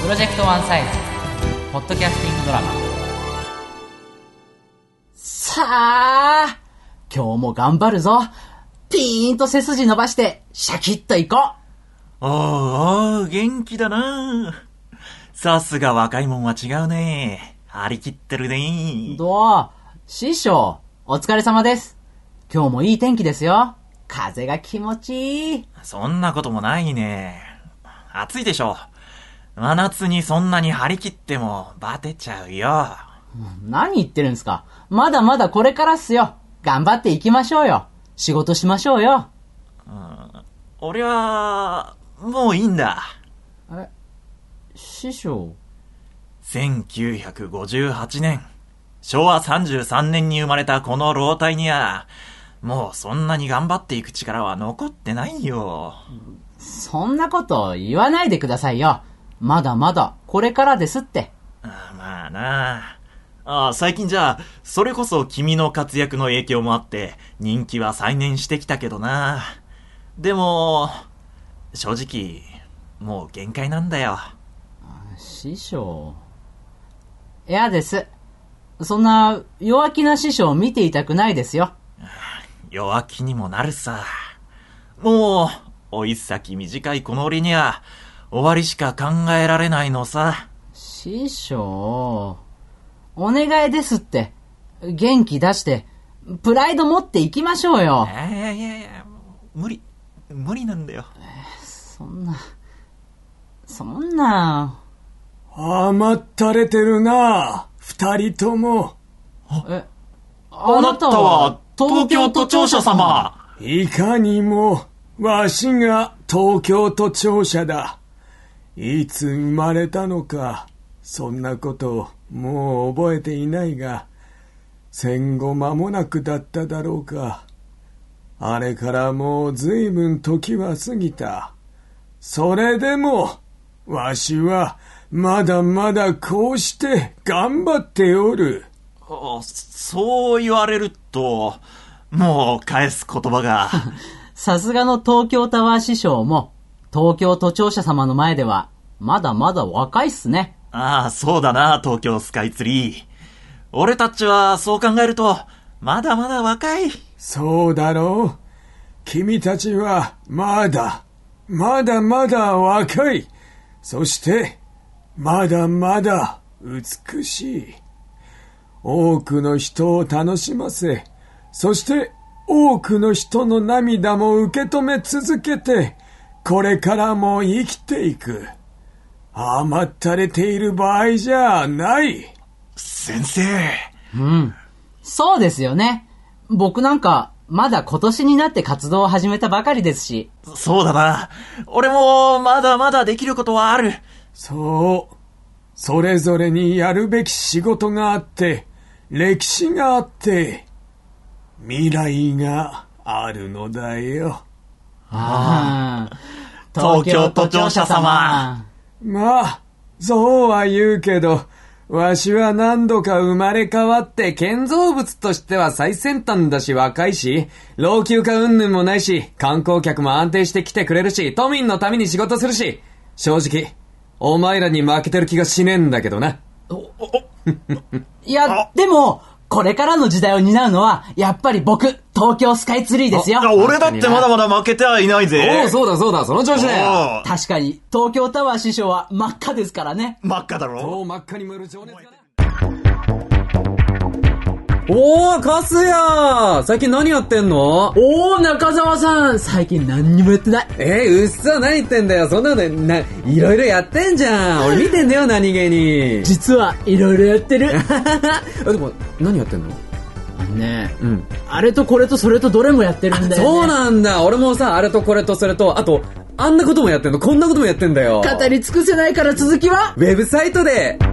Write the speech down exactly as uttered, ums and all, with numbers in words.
プロジェクトワンサイズポッドキャスティングドラマ。 さあ今日も頑張るぞ。ピーンと背筋伸ばしてシャキッといこう。 おーおー、元気だな。さすが若いもんは違うね。張り切ってるね。 どう師匠お疲れ様です。今日もいい天気ですよ。風が気持ちいい。 そんなこともないね。暑いでしょ。真夏にそんなに張り切ってもバテちゃうよ。 何言ってるんですか。まだまだこれからっすよ。頑張っていきましょうよ。仕事しましょうよ。 うん、俺はもういいんだ。 え、師匠。 せんきゅうひゃくごじゅうはちねんしょうわさんじゅうさんねんに生まれたこの老体にはもうそんなに頑張っていく力は残ってないよ。 そんなこと言わないでくださいよ。まだまだこれからですって。 あまあなあ。あ最近じゃそれこそ君の活躍の影響もあって人気は再燃してきたけどな。でも正直もう限界なんだよ。 師匠。嫌です。そんな弱気な師匠を見ていたくないですよ。 弱気にもなるさ。もうおい先短いこの俺には終わりしか考えられないのさ。 師匠、お願いですって。元気出してプライド持っていきましょうよ。 いやいやいやいや、無理無理なんだよ。 そんなそんな甘ったれてるな二人とも。 え、 あなたは東京都庁舎様。 いかにもわしが東京都庁舎だ。いつ生まれたのかそんなこともう覚えていないが、戦後間もなくだっただろうか。あれからもう随分時は過ぎた。それでもわしはまだまだこうして頑張っておる。 そう言われるともう返す言葉がさすがの東京タワー師匠も東京都庁舎様の前ではまだまだ若いっすね。 ああそうだな、東京スカイツリー。俺たちはそう考えるとまだまだ若い。 そうだろう。君たちはまだまだまだ若い。そしてまだまだ美しい。多くの人を楽しませ、そして多くの人の涙も受け止め続けて、これからも生きていく。甘ったれている場合じゃない。 先生。 うん。そうですよね。僕なんかまだ今年になって活動を始めたばかりですし。 そうだな。俺もまだまだできることはある。 そう。それぞれにやるべき仕事があって、歴史があって、未来があるのだよ。 ああ、 東京都庁舎様。 まあ、そうは言うけど、わしは何度か生まれ変わって建造物としては最先端だし若いし、老朽化云々もないし、観光客も安定して来てくれるし、都民のために仕事するし、正直、お前らに負けてる気がしねえんだけどな。 いや、でも、これからの時代を担うのは、やっぱり僕、東京スカイツリーですよ。 俺だってまだまだ負けてはいないぜ。 おう、そうだそうだ、その調子だよ。 確かに、東京タワー師匠は真っ赤ですからね。 真っ赤だろ。 そう真っ赤に燃える情熱がね。 おー、カスヤ最近何やってんの？ おー、中澤さん最近何にもやってない。 えー、うっそ、何言ってんだよ。そんなことな、いろいろやってんじゃん。俺見てんだよ、何気に。 実はいろいろやってる。 でも、何やってんの？ ねえ、 うん。 あれとこれとそれとどれもやってるんだよね。 そうなんだ。俺もさ、あれとこれとそれと、あと、あんなこともやってんの、こんなこともやってんだよ。 語り尽くせないから続きはウェブサイトで。